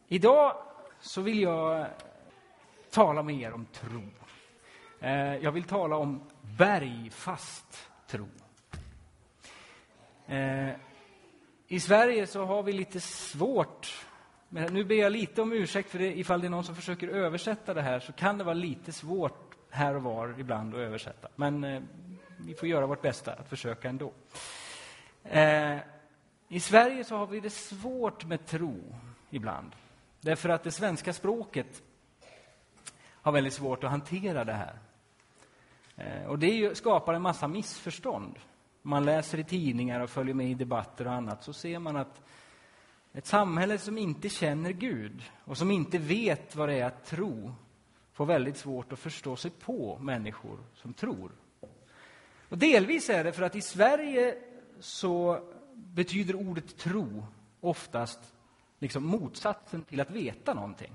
Idag så vill jag tala med er om tro. Jag vill tala om bergfast tro. I Sverige så har vi lite svårt, men nu ber jag lite om ursäkt för det, ifall det är någon som försöker översätta det här så kan det vara lite svårt här och var ibland att översätta. Men vi får göra vårt bästa att försöka ändå. I Sverige så har vi det svårt med tro ibland. Därför att det svenska språket har väldigt svårt att hantera det här. Och det skapar en massa missförstånd. Man läser i tidningar och följer med i debatter och annat, så ser man att ett samhälle som inte känner Gud och som inte vet vad det är att tro får väldigt svårt att förstå sig på människor som tror. Och delvis är det för att i Sverige så betyder ordet tro oftast liksom motsatsen till att veta någonting.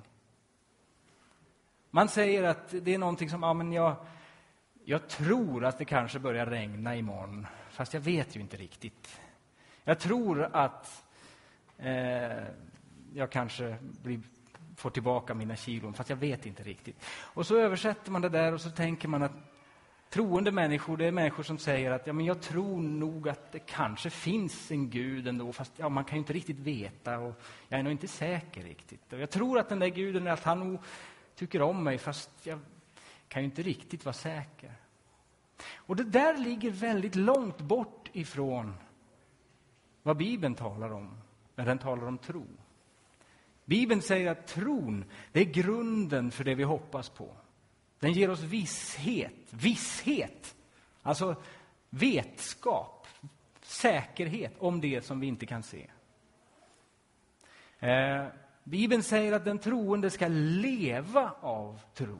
Man säger att det är någonting som, jag tror att det kanske börjar regna imorgon, fast jag vet ju inte riktigt. Jag tror att jag kanske får tillbaka mina kilon, fast jag vet inte riktigt. Och så översätter man det där och så tänker man att troende människor, det är människor som säger att jag tror nog att det kanske finns en Gud ändå, fast man kan ju inte riktigt veta och jag är nog inte säker riktigt. Och jag tror att den där Guden, att han nog tycker om mig, fast jag kan ju inte riktigt vara säker. Och det där ligger väldigt långt bort ifrån vad Bibeln talar om när den talar om tro. Bibeln säger att tron, det är grunden för det vi hoppas på. Den ger oss visshet, alltså vetskap, säkerhet om det som vi inte kan se. Bibeln säger att den troende ska leva av tro.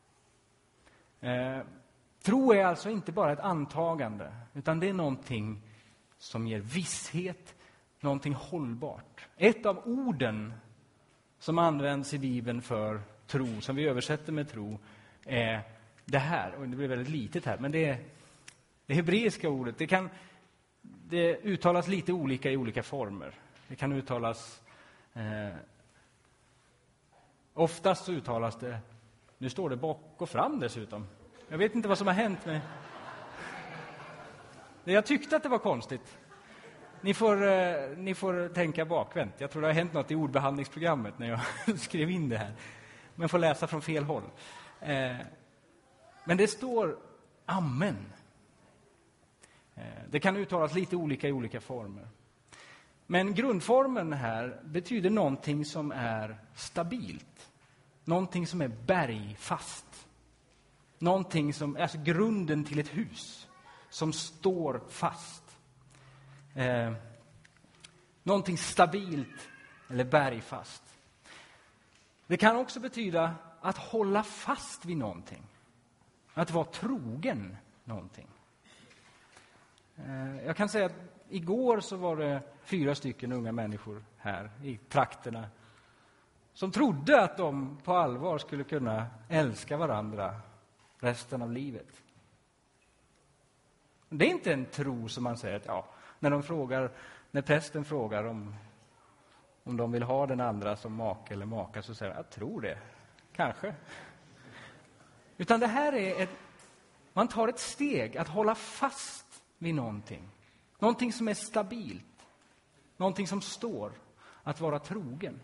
Tro är alltså inte bara ett antagande, utan det är någonting som ger visshet, någonting hållbart. Ett av orden som används i Bibeln för tro, som vi översätter med tro, är det här. Och det blir väldigt litet här, men det är det hebreiska ordet. Det uttalas lite olika i olika former. Det kan uttalas... oftast så uttalas det... Nu står det bak och fram dessutom. Jag vet inte vad som har hänt med... Jag tyckte att det var konstigt. Ni får tänka bakvänt. Jag tror det har hänt något i ordbehandlingsprogrammet när jag skrev in det här. Men får läsa från fel håll. Men det står amen. Det kan uttalas lite olika i olika former. Men grundformen här betyder någonting som är stabilt. Någonting som är bergfast. Någonting som är alltså grunden till ett hus som står fast. Någonting stabilt eller bergfast. Det kan också betyda att hålla fast vid någonting. Att vara trogen någonting. Jag kan säga att igår så var det 4 stycken unga människor här i trakterna som trodde att de på allvar skulle kunna älska varandra resten av livet. Det är inte en tro som man säger att när prästen frågar om de vill ha den andra som make eller maka, så säger jag tror det, kanske. Utan det här är man tar ett steg att hålla fast vid någonting. Någonting som är stabilt. Någonting som står. Att vara trogen.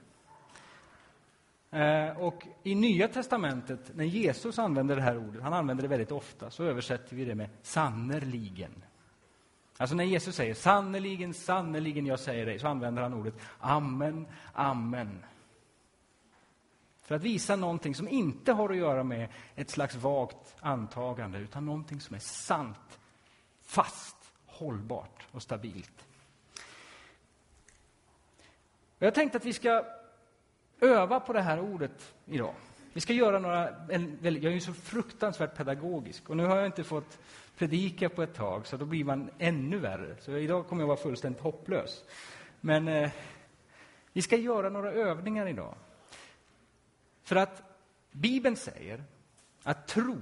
Och i Nya testamentet, när Jesus använder det här ordet, han använder det väldigt ofta, så översätter vi det med sannerligen. Alltså när Jesus säger sannerligen, sannerligen jag säger dig, så använder han ordet amen, amen. För att visa någonting som inte har att göra med ett slags vagt antagande, utan någonting som är sant, fast, hållbart och stabilt. Jag tänkte att vi ska öva på det här ordet idag. Vi ska göra jag är ju så fruktansvärt pedagogisk, och nu har jag inte fått predika på ett tag, så då blir man ännu värre. Så idag kommer jag vara fullständigt hopplös. Men vi ska göra några övningar idag. För att Bibeln säger att tro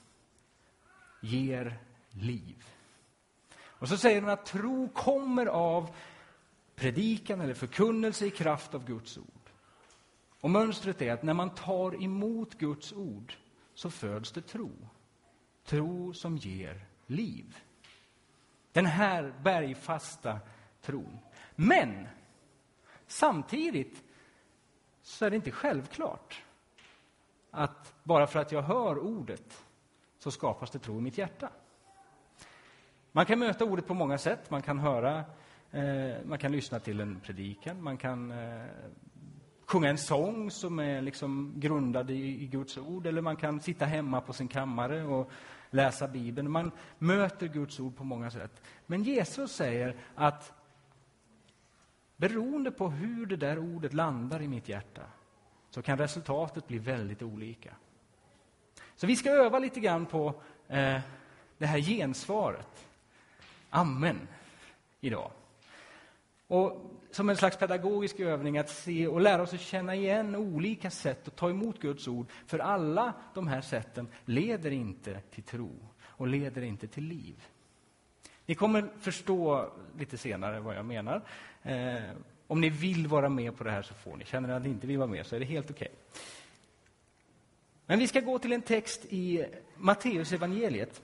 ger liv. Och så säger den att tro kommer av predikan eller förkunnelse i kraft av Guds ord. Och mönstret är att när man tar emot Guds ord så föds det tro. Tro som ger liv. Den här bergfasta tron. Men samtidigt så är det inte självklart att bara för att jag hör ordet så skapas det tro i mitt hjärta. Man kan möta ordet på många sätt. Man kan höra, man kan lyssna till en predikan, man kan sjunga en sång som är liksom grundad i Guds ord, eller man kan sitta hemma på sin kammare och läsa Bibeln. Man möter Guds ord på många sätt. Men Jesus säger att beroende på hur det där ordet landar i mitt hjärta så kan resultatet bli väldigt olika. Så vi ska öva lite grann på det här gensvaret. Amen idag. Och som en slags pedagogisk övning att se och lära oss att känna igen olika sätt att ta emot Guds ord. För alla de här sätten leder inte till tro och leder inte till liv. Ni kommer förstå lite senare vad jag menar. Om ni vill vara med på det här så får ni. Känner ni att ni inte vill vara med så är det helt okej. Men vi ska gå till en text i Matteus evangeliet.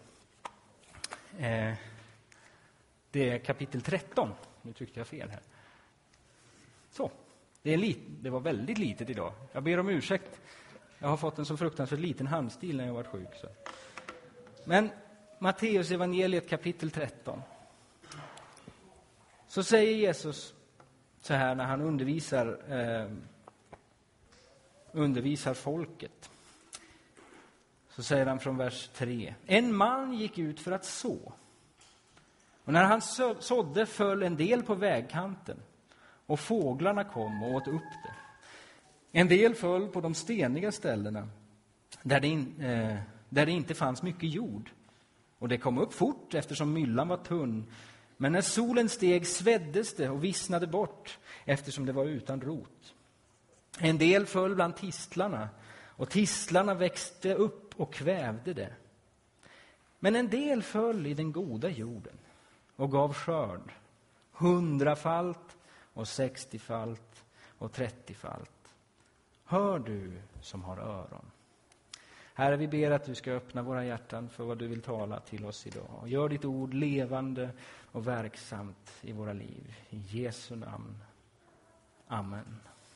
Det är kapitel 13. Nu tryckte jag fel här. Så, det var väldigt litet idag. Jag ber om ursäkt. Jag har fått en så fruktansvärt liten handstil när jag var sjuk. Så. Men Matteus evangeliet kapitel 13. Så säger Jesus så här när han undervisar folket. Så säger han från vers 3. En man gick ut för att så. Och när han sådde föll en del på vägkanten. Och fåglarna kom och åt upp det. En del föll på de steniga ställena. Där det inte fanns mycket jord. Och det kom upp fort eftersom myllan var tunn. Men när solen steg sveddes det och vissnade bort eftersom det var utan rot. En del föll bland tistlarna. Och tistlarna växte upp och kvävde det. Men en del föll i den goda jorden. Och gav skörd, 100-falt och 60-falt och 30-falt. Hör du som har öron. Herre, vi ber att du ska öppna våra hjärtan för vad du vill tala till oss idag. Och gör ditt ord levande och verksamt i våra liv. I Jesu namn. Amen.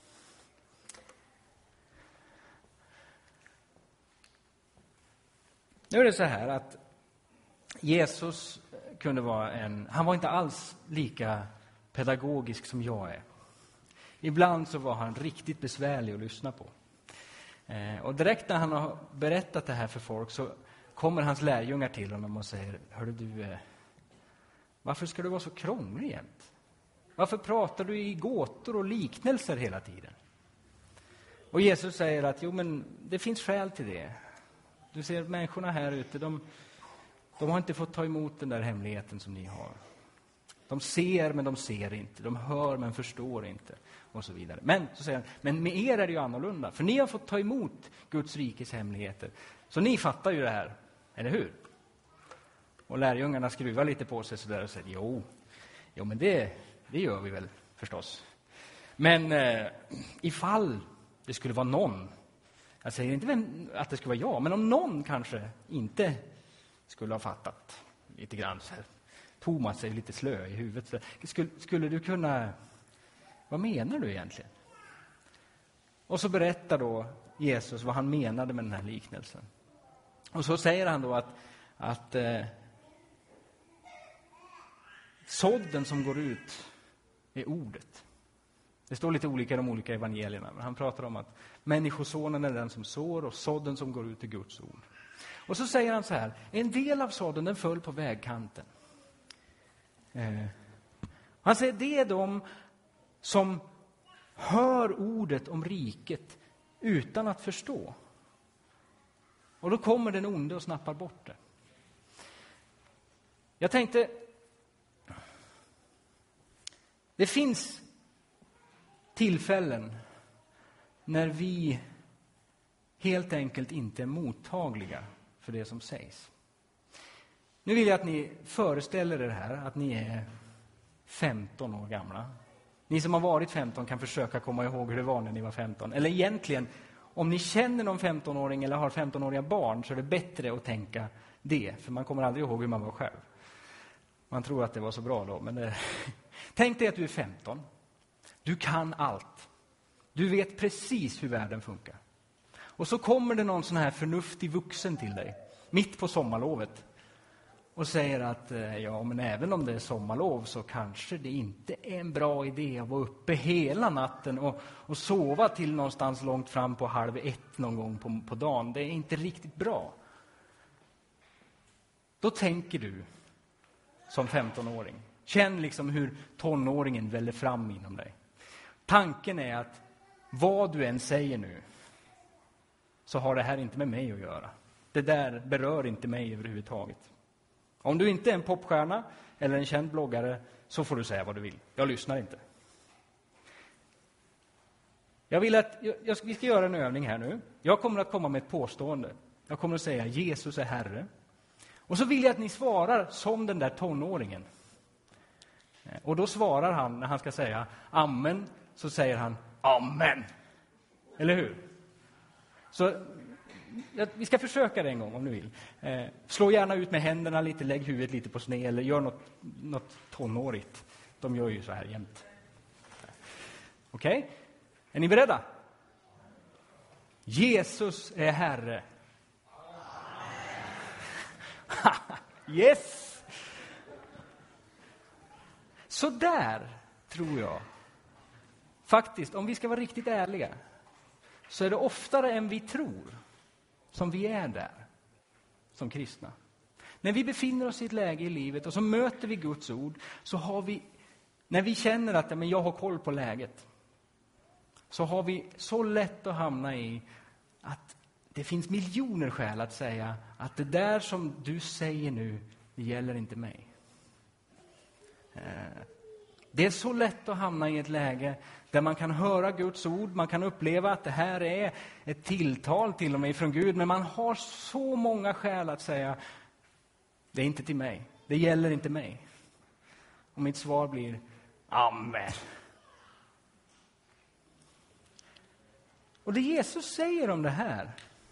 Nu är det så här att Jesus kunde vara han var inte alls lika pedagogisk som jag är. Ibland så var han riktigt besvärlig att lyssna på. Och direkt när han har berättat det här för folk så kommer hans lärjungar till honom och säger: Hörru du, varför ska du vara så krånglig jämt? Varför pratar du i gåtor och liknelser hela tiden? Och Jesus säger att jo, men det finns skäl till det. Du ser människorna här ute, de har inte fått ta emot den där hemligheten som ni har. De ser men de ser inte. De hör men förstår inte. Och så vidare. Men så säger han, men med er är det ju annorlunda. För ni har fått ta emot Guds rikes hemligheter. Så ni fattar ju det här, eller hur? Och lärjungarna skruvar lite på sig så där och säger, jo men det gör vi väl förstås. Men ifall det skulle vara någon, jag säger inte att det skulle vara jag, men om någon kanske inte skulle ha fattat lite grann så här. Thomas är lite slö i huvudet. Så skulle du kunna... Vad menar du egentligen? Och så berättar då Jesus vad han menade med den här liknelsen. Och så säger han då att sådden som går ut är ordet. Det står lite olika i de olika evangelierna. Men han pratar om att människosonen är den som sår och sådden som går ut är Guds ord. Och så säger han så här. En del av sådden den föll på vägkanten. Han säger det är de som hör ordet om riket utan att förstå. Och då kommer den onde och snappar bort det. Jag tänkte, det finns tillfällen när vi helt enkelt inte är mottagliga för det som sägs. Nu vill jag att ni föreställer er här att ni är 15 år gamla. Ni som har varit 15 kan försöka komma ihåg hur det var när ni var 15. Eller egentligen, om ni känner någon 15-åring eller har 15-åriga barn så är det bättre att tänka det. För man kommer aldrig ihåg hur man var själv. Man tror att det var så bra då. Men tänk dig att du är 15. Du kan allt. Du vet precis hur världen funkar. Och så kommer det någon sån här förnuftig vuxen till dig. Mitt på sommarlovet. Och säger att ja, men även om det är sommarlov så kanske det inte är en bra idé att vara uppe hela natten och sova till någonstans långt fram på 12:30 någon gång på dagen. Det är inte riktigt bra. Då tänker du som 15-åring. Känn liksom hur tonåringen väller fram inom dig. Tanken är att vad du än säger nu så har det här inte med mig att göra. Det där berör inte mig överhuvudtaget. Om du inte är en popstjärna eller en känd bloggare så får du säga vad du vill. Jag lyssnar inte. Jag vill att vi ska göra en övning här nu. Jag kommer att komma med ett påstående. Jag kommer att säga Jesus är Herre. Och så vill jag att ni svarar som den där tonåringen. Och då svarar han när han ska säga amen, så säger han amen. Eller hur? Så vi ska försöka det en gång om du vill. Slå gärna ut med händerna lite, lägg huvudet lite på sned eller gör något tonårigt. De gör ju så här jämt. Okej? Är ni beredda? Jesus är Herre. Yes! Så där tror jag. Faktiskt, om vi ska vara riktigt ärliga så är det oftare än vi tror som vi är där som kristna. När vi befinner oss i ett läge i livet och så möter vi Guds ord så har vi, när vi känner att men jag har koll på läget, så har vi så lätt att hamna i att det finns miljoner skäl att säga att det där som du säger nu, det gäller inte mig. Det är så lätt att hamna i ett läge där man kan höra Guds ord, man kan uppleva att det här är ett tilltal till och med från Gud, men man har så många skäl att säga det är inte till mig, det gäller inte mig. Och mitt svar blir amen. Och det Jesus säger om det här,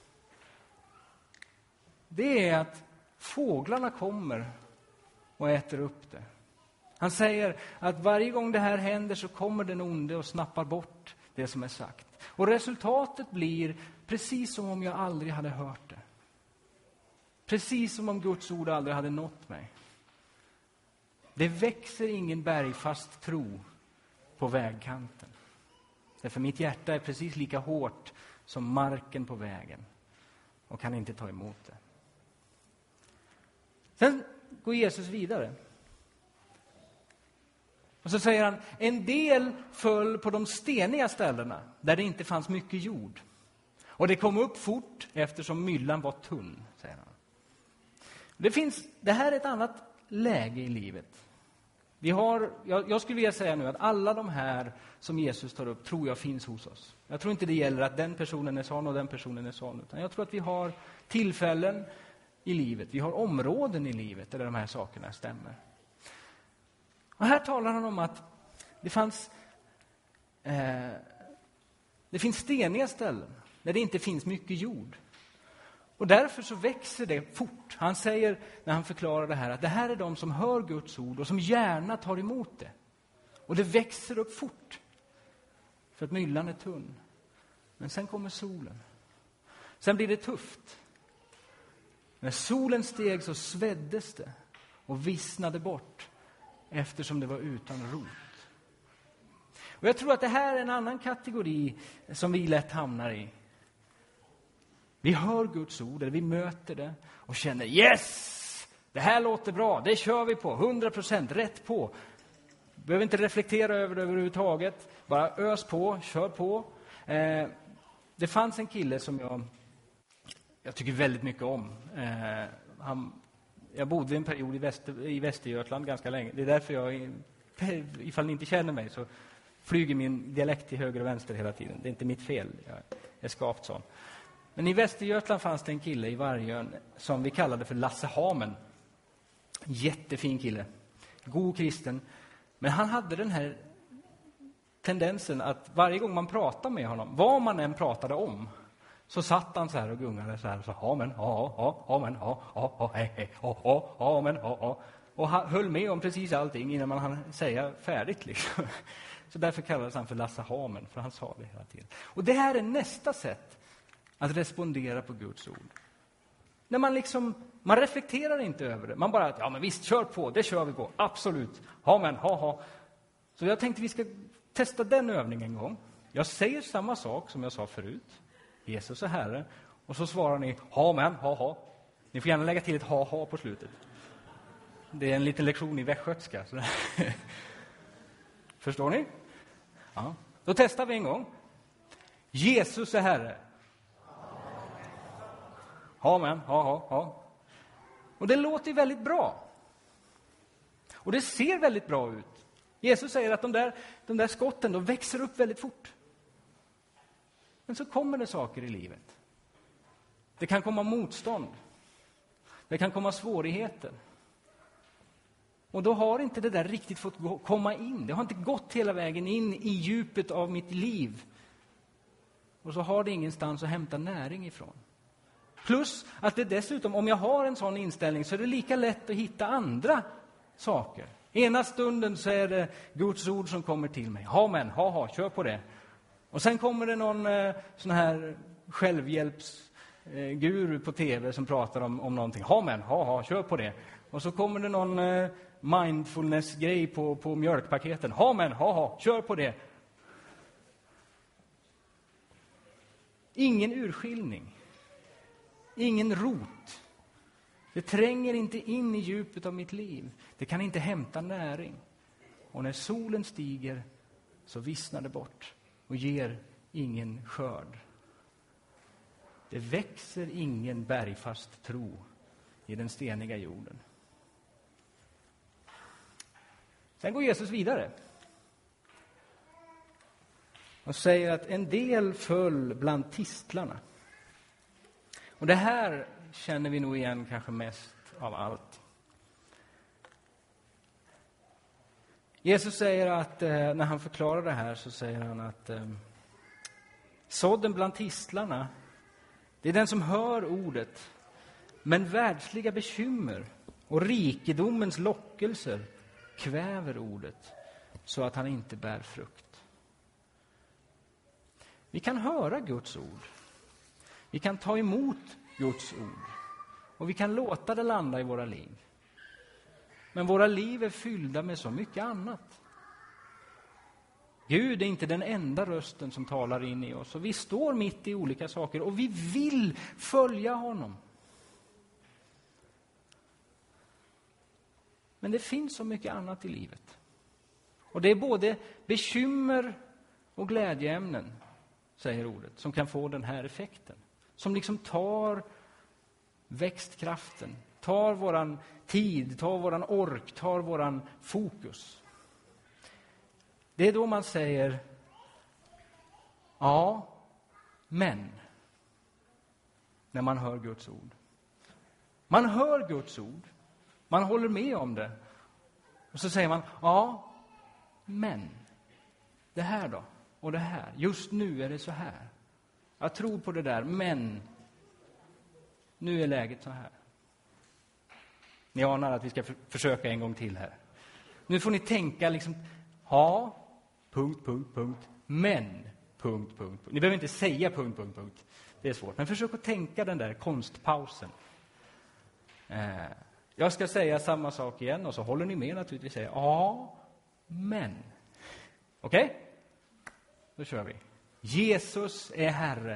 det är att fåglarna kommer och äter upp det. Han säger att varje gång det här händer så kommer den onde och snappar bort det som är sagt. Och resultatet blir precis som om jag aldrig hade hört det. Precis som om Guds ord aldrig hade nått mig. Det växer ingen bergfast tro på vägkanten. Därför mitt hjärta är precis lika hårt som marken på vägen och kan inte ta emot det. Sen går Jesus vidare. Och så säger han, en del föll på de steniga ställena där det inte fanns mycket jord. Och det kom upp fort eftersom myllan var tunn, säger han. Det här är ett annat läge i livet. Jag skulle vilja säga nu att alla de här som Jesus tar upp tror jag finns hos oss. Jag tror inte det gäller att den personen är sån och den personen är sån. Utan jag tror att vi har tillfällen i livet, vi har områden i livet där de här sakerna stämmer. Och här talar han om att det finns steniga ställen där det inte finns mycket jord. Och därför så växer det fort. Han säger när han förklarar det här att det här är de som hör Guds ord och som gärna tar emot det. Och det växer upp fort. För att myllan är tunn. Men sen kommer solen. Sen blir det tufft. När solen steg så sveddes det och vissnade bort eftersom det var utan rot. Och jag tror att det här är en annan kategori som vi lätt hamnar i. Vi hör Guds ord, eller vi möter det och känner yes! Det här låter bra, det kör vi på, 100% rätt på. Behöver inte reflektera över det överhuvudtaget, bara ös på, kör på. Det fanns en kille som jag tycker väldigt mycket om. Jag bodde en period i Västergötland ganska länge. Det är därför ifall ni inte känner mig så flyger min dialekt till höger och vänster hela tiden. Det är inte mitt fel, jag är skapt sån. Men i Västergötland fanns det en kille i Vargön som vi kallade för Lasse Hamen. Jättefin kille, god kristen. Men han hade den här tendensen att varje gång man pratar med honom, vad man än pratade om, så satt han så här och gungade så här och sa amen, amen, hej, amen, och höll med om precis allting innan man hann säga färdigt liksom. Så därför kallades han för Lasse Hamen, för han sa det hela tiden. Och det här är nästa sätt att respondera på Guds ord. När man reflekterar inte över det. Man bara, ja men visst, kör på, det kör vi på, absolut. Amen, Så jag tänkte vi ska testa den övningen en gång. Jag säger samma sak som jag sa förut. Jesus är Herre. Och så svarar ni, amen, Ni får gärna lägga till ett ha på slutet. Det är en liten lektion i västgötska. Förstår ni? Ja. Då testar vi en gång. Jesus är Herre. Amen, Och det låter väldigt bra. Och det ser väldigt bra ut. Jesus säger att de där skotten de växer upp väldigt fort. Men så kommer det saker i livet. Det kan komma motstånd. Det kan komma svårigheter. Och då har inte det där riktigt fått komma in. Det har inte gått hela vägen in i djupet av mitt liv. Och så har det ingenstans att hämta näring ifrån. Plus att det dessutom, om jag har en sån inställning, så är det lika lätt att hitta andra saker. Ena stunden så är det Guds ord som kommer till mig. Amen, kör på det. Och sen kommer det någon sån här självhjälpsguru på tv som pratar om någonting. Amen, kör på det. Och så kommer det någon mindfulness-grej på mjölkpaketen. Amen, kör på det. Ingen urskiljning. Ingen rot. Det tränger inte in i djupet av mitt liv. Det kan inte hämta näring. Och när solen stiger så vissnar det bort och ger ingen skörd. Det växer ingen bergfast tro i den steniga jorden. Sen går Jesus vidare och säger att en del föll bland tistlarna. Och det här känner vi nog igen kanske mest av allt. Jesus säger att när han förklarar det här så säger han att sådden bland tistlarna, det är den som hör ordet, men världsliga bekymmer och rikedomens lockelser kväver ordet så att han inte bär frukt. Vi kan höra Guds ord. Vi kan ta emot Guds ord. Och vi kan låta det landa i våra liv. Men våra liv är fyllda med så mycket annat. Gud är inte den enda rösten som talar in i oss. Och vi står mitt i olika saker och vi vill följa honom. Men det finns så mycket annat i livet. Och det är både bekymmer och glädjeämnen, säger ordet, som kan få den här effekten. Som liksom tar växtkraften, tar våran tid, tar våran ork, tar våran fokus. Det är då man säger ja, men när man hör Guds ord. Man hör Guds ord. Man håller med om det. Och så säger man ja, men det här då? Och det här. Just nu är det så här. Jag tror på det där, men nu är läget så här. Ni anar att vi ska försöka en gång till här. Nu får ni tänka liksom, ja, men, Ni behöver inte säga ... Det är svårt, men försök att tänka den där konstpausen. Jag ska säga samma sak igen och så håller ni med naturligtvis. Säga, ja, men. Okej? Då kör vi. Jesus är Herre.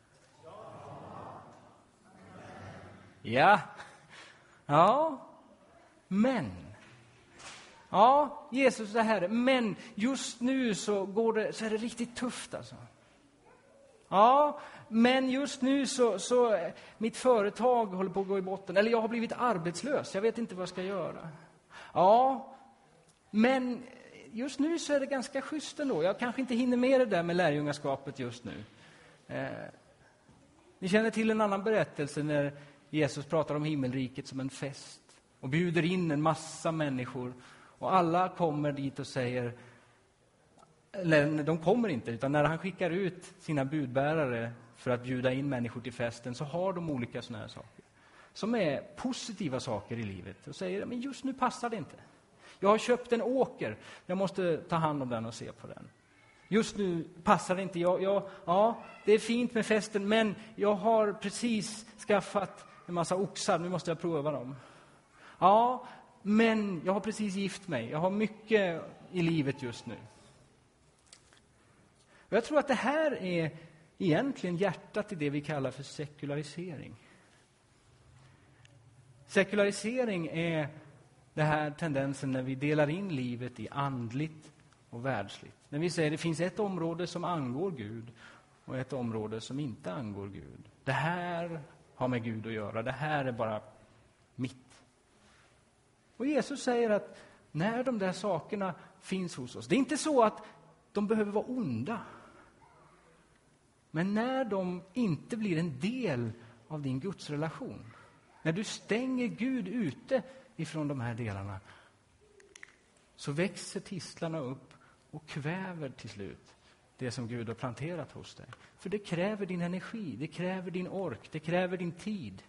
Ja. Ja. Men. Ja, Jesus är Herre. Men just nu så är det riktigt tufft alltså. Ja, men just nu så mitt företag håller på att gå i botten. Eller jag har blivit arbetslös. Jag vet inte vad jag ska göra. Ja, men just nu så är det ganska schysst ändå. Jag kanske inte hinner med det där med lärjungaskapet just nu. Ni känner till en annan berättelse när Jesus pratar om himmelriket som en fest. Och bjuder in en massa människor. Och alla kommer dit och säger, de kommer inte, utan när han skickar ut sina budbärare för att bjuda in människor till festen, så har de olika såna här saker som är positiva saker i livet och säger, men just nu passar det inte. Jag har köpt en åker, jag måste ta hand om den och se på den. Just nu passar det inte. Ja, det är fint med festen, men jag har precis skaffat en massa oxar, nu måste jag pröva dem. Ja, men jag har precis gift mig. Jag har mycket i livet just nu. Och jag tror att det här är egentligen hjärtat i det vi kallar för sekularisering. Sekularisering är den här tendensen när vi delar in livet i andligt och världsligt. När vi säger att det finns ett område som angår Gud och ett område som inte angår Gud. Det här har med Gud att göra. Det här är bara mitt. Och Jesus säger att när de där sakerna finns hos oss, det är inte så att de behöver vara onda. Men när de inte blir en del av din gudsrelation, när du stänger Gud ute ifrån de här delarna, så växer tistlarna upp och kväver till slut det som Gud har planterat hos dig. För det kräver din energi, det kräver din ork, det kräver din tid.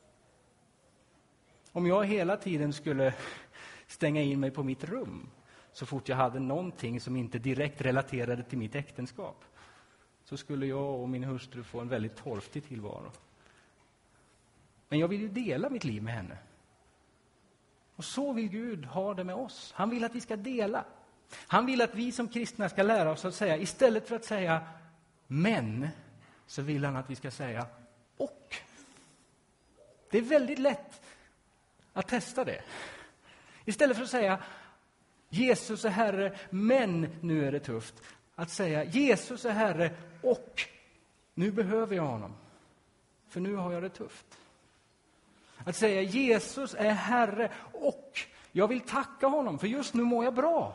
Om jag hela tiden skulle stänga in mig på mitt rum så fort jag hade någonting som inte direkt relaterade till mitt äktenskap, så skulle jag och min hustru få en väldigt torftig tillvaro. Men jag vill ju dela mitt liv med henne. Och så vill Gud ha det med oss. Han vill att vi ska dela. Han vill att vi som kristna ska lära oss att säga, istället för att säga men, så vill han att vi ska säga och. Det är väldigt lätt att testa det. Istället för att säga Jesus är Herre, men nu är det tufft. Att säga Jesus är Herre och nu behöver jag honom. För nu har jag det tufft. Att säga Jesus är Herre och jag vill tacka honom för just nu mår jag bra.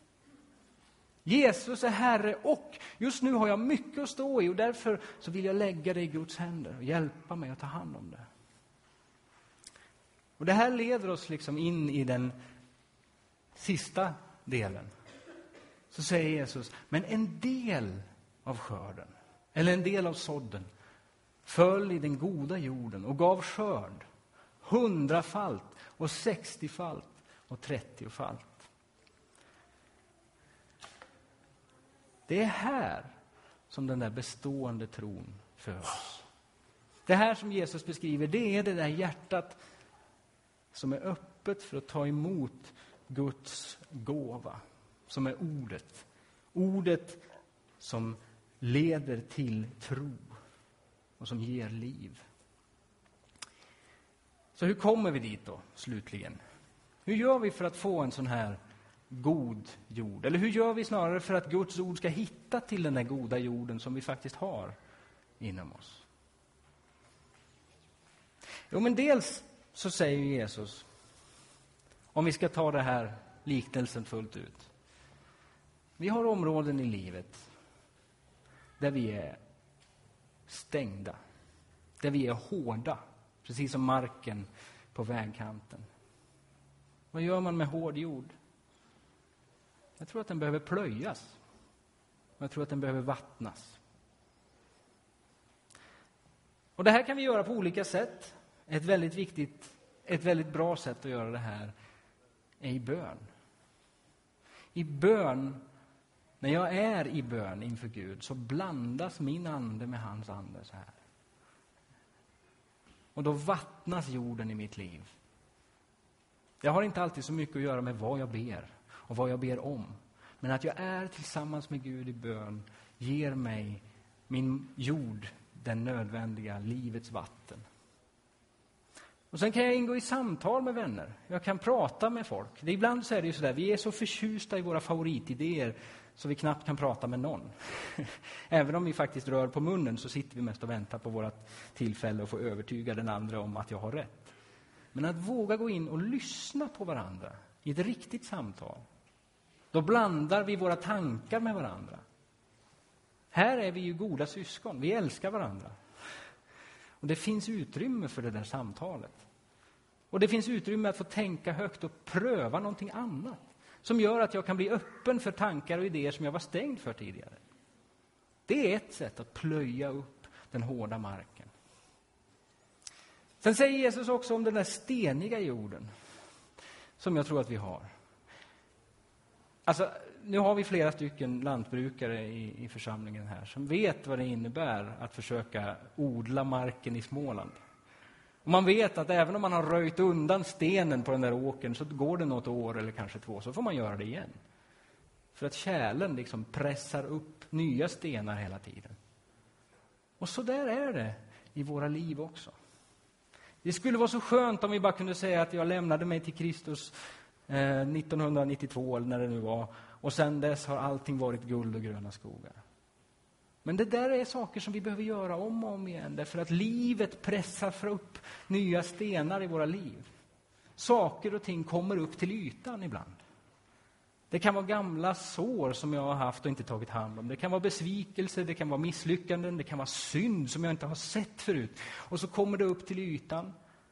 Jesus är Herre och just nu har jag mycket att stå i och därför så vill jag lägga det i Guds händer och hjälpa mig att ta hand om det. Och det här leder oss liksom in i den sista delen. Så säger Jesus, men en del av skörden, eller en del av sådden, föll i den goda jorden och gav skörd 100-falt och 60-falt och 30-falt. Det är här som den där bestående tron föds. Det här som Jesus beskriver, det är det där hjärtat som är öppet för att ta emot Guds gåva, som är ordet. Ordet som leder till tro och som ger liv. Så hur kommer vi dit då, slutligen? Hur gör vi för att få en sån här god jord? Eller hur gör vi snarare för att Guds ord ska hitta till den där goda jorden som vi faktiskt har inom oss? Jo, men dels så säger Jesus, om vi ska ta det här liknelsen fullt ut. Vi har områden i livet där vi är stängda, där vi är hårda, precis som marken på vägkanten. Vad gör man med hård jord? Jag tror att den behöver plöjas. Jag tror att den behöver vattnas. Och det här kan vi göra på olika sätt. Ett väldigt bra sätt att göra det här är i bön. I bön, när jag är i bön inför Gud, så blandas min ande med hans ande så här. Och då vattnas jorden i mitt liv. Jag har inte alltid så mycket att göra med vad jag ber och vad jag ber om. Men att jag är tillsammans med Gud i bön ger mig min jord, den nödvändiga livets vatten. Och sen kan jag ingå i samtal med vänner. Jag kan prata med folk. Ibland så är det ju sådär, vi är så förtjusta i våra favoritidéer så vi knappt kan prata med någon. Även om vi faktiskt rör på munnen så sitter vi mest och väntar på vårt tillfälle att få övertyga den andra om att jag har rätt. Men att våga gå in och lyssna på varandra i ett riktigt samtal. Då blandar vi våra tankar med varandra. Här är vi ju goda syskon. Vi älskar varandra. Och det finns utrymme för det där samtalet. Och det finns utrymme att få tänka högt och pröva någonting annat som gör att jag kan bli öppen för tankar och idéer som jag var stängd för tidigare. Det är ett sätt att plöja upp den hårda marken. Sen säger Jesus också om den där steniga jorden som jag tror att vi har. Alltså, nu har vi flera stycken lantbrukare i församlingen här som vet vad det innebär att försöka odla marken i Småland. Och man vet att även om man har röjt undan stenen på den där åkern så går det något år eller kanske 2 så får man göra det igen. För att kärlen liksom pressar upp nya stenar hela tiden. Och så där är det i våra liv också. Det skulle vara så skönt om vi bara kunde säga att jag lämnade mig till Kristus 1992 eller när det nu var. Och sen dess har allting varit guld och gröna skogar. Men det där är saker som vi behöver göra om och om igen. Därför att livet pressar upp nya stenar i våra liv. Saker och ting kommer upp till ytan ibland. Det kan vara gamla sår som jag har haft och inte tagit hand om. Det kan vara besvikelse, det kan vara misslyckanden, det kan vara synd som jag inte har sett förut. Och så kommer det upp till ytan.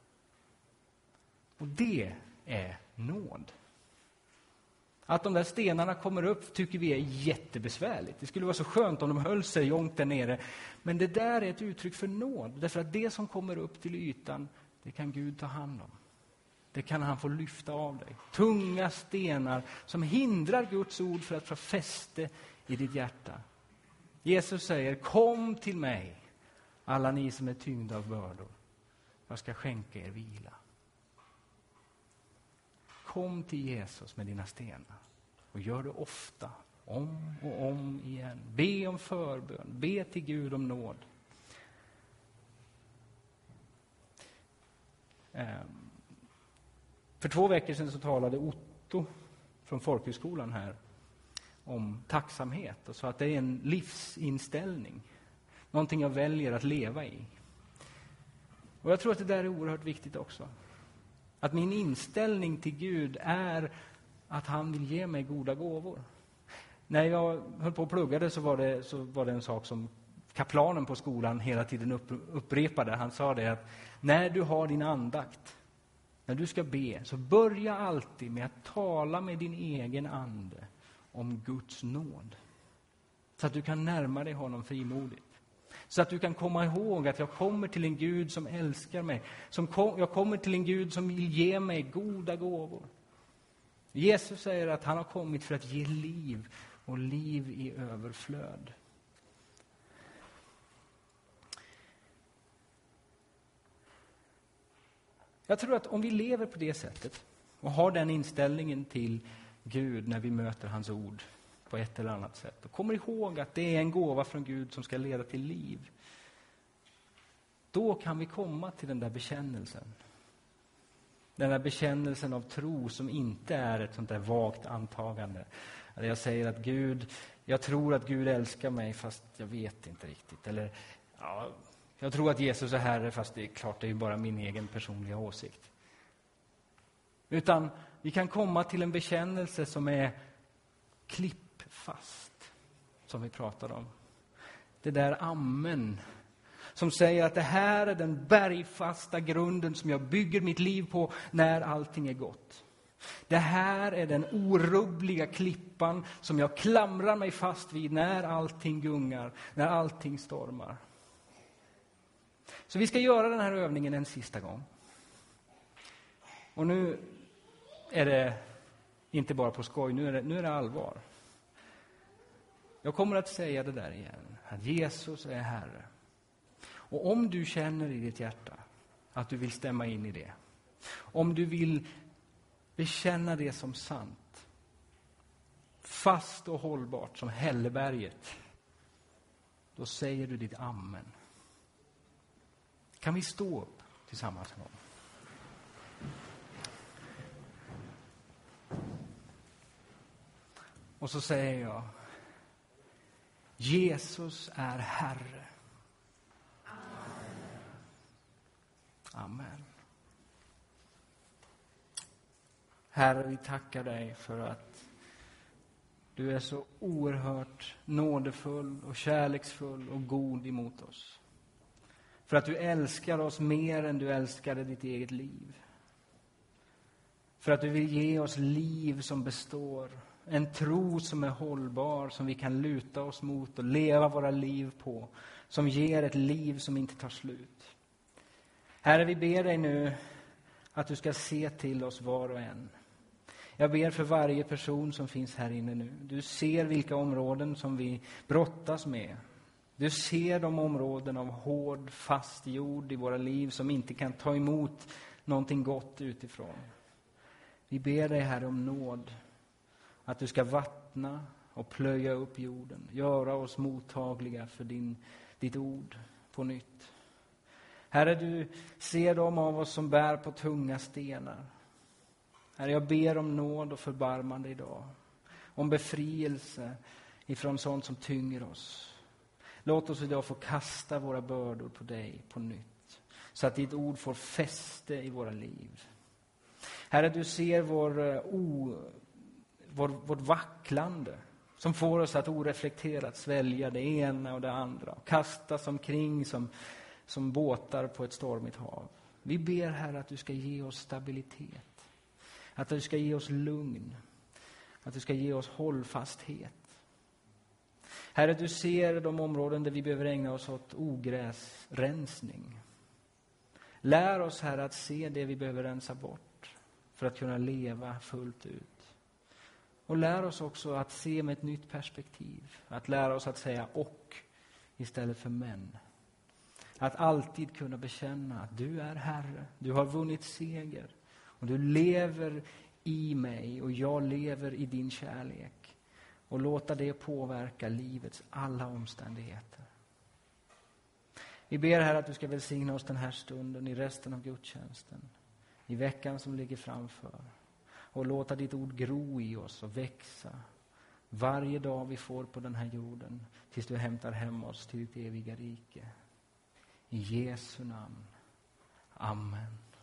Och det är nåd. Att de där stenarna kommer upp tycker vi är jättebesvärligt. Det skulle vara så skönt om de höll sig långt där nere. Men det där är ett uttryck för nåd. Därför att det som kommer upp till ytan, det kan Gud ta hand om. Det kan han få lyfta av dig. Tunga stenar som hindrar Guds ord för att få fäste i ditt hjärta. Jesus säger, kom till mig, alla ni som är tyngda av bördor. Jag ska skänka er vila. Kom till Jesus med dina stenar. Och gör det ofta, om och om igen. Be om förbön, be till Gud om nåd. För 2 veckor sedan så talade Otto från folkhögskolan här om tacksamhet och sa att det är en livsinställning. Någonting jag väljer att leva i. Och jag tror att det där är oerhört viktigt också. Att min inställning till Gud är att han vill ge mig goda gåvor. När jag höll på och pluggade så var det en sak som kaplanen på skolan hela tiden upprepade. Han sa det att när du har din andakt, när du ska be, så börja alltid med att tala med din egen ande om Guds nåd. Så att du kan närma dig honom frimodigt. Så att du kan komma ihåg att jag kommer till en Gud som älskar mig. Jag kommer till en Gud som vill ge mig goda gåvor. Jesus säger att han har kommit för att ge liv och liv i överflöd. Jag tror att om vi lever på det sättet och har den inställningen till Gud när vi möter hans ord på ett eller annat sätt och kommer ihåg att det är en gåva från Gud som ska leda till liv, då kan vi komma till den där bekännelsen. Den där bekännelsen av tro som inte är ett sånt där vagt antagande. Där jag säger att jag tror att Gud älskar mig fast jag vet inte riktigt. Eller jag tror att Jesus är Herre fast det är klart det är bara min egen personliga åsikt. Utan vi kan komma till en bekännelse som är klippfast, som vi pratade om. Det där amen som säger att det här är den bergfasta grunden som jag bygger mitt liv på när allting är gott. Det här är den orubbliga klippan som jag klamrar mig fast vid när allting gungar, när allting stormar. Så vi ska göra den här övningen en sista gång. Och nu är det inte bara på skoj, nu är det allvar. Jag kommer att säga det där igen, att Jesus är Herre. Och om du känner i ditt hjärta att du vill stämma in i det, om du vill bekänna det som sant, fast och hållbart som Hälleberget, då säger du ditt amen. Kan vi stå upp tillsammans en gång? Och så säger jag, Jesus är Herre. Amen. Herre, vi tackar dig för att du är så oerhört nådefull och kärleksfull och god emot oss. För att du älskar oss mer än du älskade ditt eget liv. För att du vill ge oss liv som består. En tro som är hållbar, som vi kan luta oss mot och leva våra liv på. Som ger ett liv som inte tar slut. Herre, vi ber dig nu att du ska se till oss var och en. Jag ber för varje person som finns här inne nu. Du ser vilka områden som vi brottas med. Du ser de områden av hård, fast jord i våra liv som inte kan ta emot någonting gott utifrån. Vi ber dig, Herre, om nåd. Att du ska vattna och plöja upp jorden. Göra oss mottagliga för ditt ord på nytt. Herre, du ser de av oss som bär på tunga stenar. Herre, jag ber om nåd och förbarmande idag. Om befrielse ifrån sånt som tynger oss. Låt oss idag få kasta våra bördor på dig på nytt. Så att ditt ord får fäste i våra liv. Herre, du ser vårt vacklande. Som får oss att oreflekterat svälja det ena och det andra. Och kastas omkring som båtar på ett stormigt hav. Vi ber, Herre, att du ska ge oss stabilitet. Att du ska ge oss lugn. Att du ska ge oss hållfasthet. Herre, du ser de områden där vi behöver ägna oss åt ogräsrensning. Lär oss, Herre, att se det vi behöver rensa bort för att kunna leva fullt ut. Och lär oss också att se med ett nytt perspektiv. Att lära oss att säga och istället för men. Att alltid kunna bekänna att du är Herre. Du har vunnit seger. Och du lever i mig och jag lever i din kärlek. Och låta det påverka livets alla omständigheter. Vi ber, Herre, att du ska välsigna oss den här stunden i resten av gudstjänsten. I veckan som ligger framför. Och låta ditt ord gro i oss och växa. Varje dag vi får på den här jorden. Tills du hämtar hem oss till ditt eviga rike. I Jesu namn. Amen.